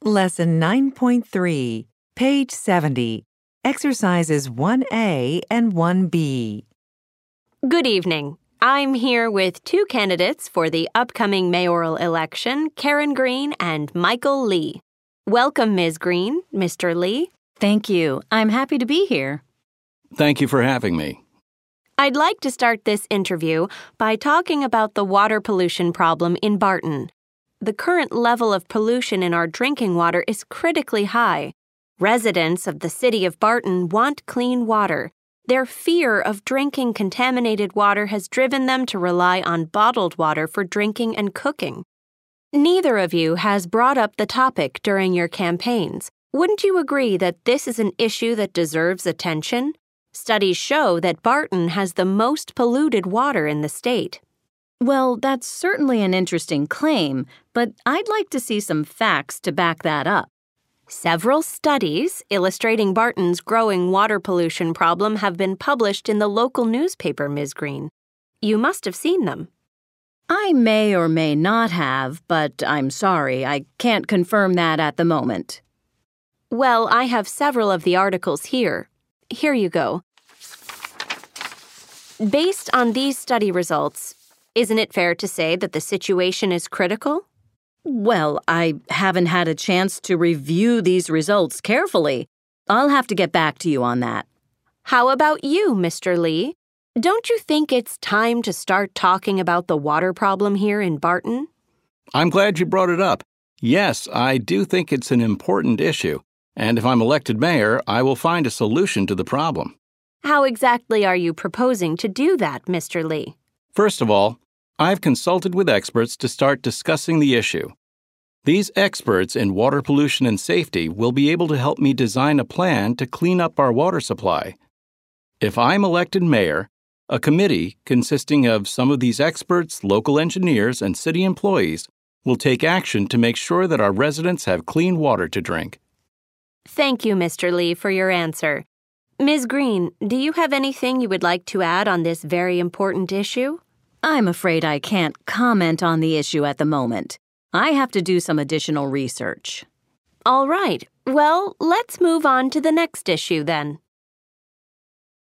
Lesson 9.3, page 70, exercises 1A and 1B. Good evening. I'm here with two candidates for the upcoming mayoral election, Karen Green and Michael Lee. Welcome, Ms. Green, Mr. Lee. Thank you. I'm happy to be here. Thank you for having me. I'd like to start this interview by talking about the water pollution problem in Barton. The current level of pollution in our drinking water is critically high. Residents of the city of Barton want clean water. Their fear of drinking contaminated water has driven them to rely on bottled water for drinking and cooking. Neither of you has brought up the topic during your campaigns. Wouldn't you agree that this is an issue that deserves attention? Studies show that Barton has the most polluted water in the state. Well, that's certainly an interesting claim, but I'd like to see some facts to back that up. Several studies illustrating Barton's growing water pollution problem have been published in the local newspaper, Ms. Green. You must have seen them. I may or may not have, but I'm sorry, I can't confirm that at the moment. Well, I have several of the articles here. Here you go. Based on these study results, isn't it fair to say that the situation is critical? Well, I haven't had a chance to review these results carefully. I'll have to get back to you on that. How about you, Mr. Lee? Don't you think it's time to start talking about the water problem here in Barton? I'm glad you brought it up. Yes, I do think it's an important issue, and if I'm elected mayor, I will find a solution to the problem. How exactly are you proposing to do that, Mr. Lee? First of all, I've consulted with experts to start discussing the issue. These experts in water pollution and safety will be able to help me design a plan to clean up our water supply. If I'm elected mayor, a committee consisting of some of these experts, local engineers, and city employees will take action to make sure that our residents have clean water to drink. Thank you, Mr. Lee, for your answer. Ms. Green, do you have anything you would like to add on this very important issue? I'm afraid I can't comment on the issue at the moment. I have to do some additional research. All right. Well, let's move on to the next issue then.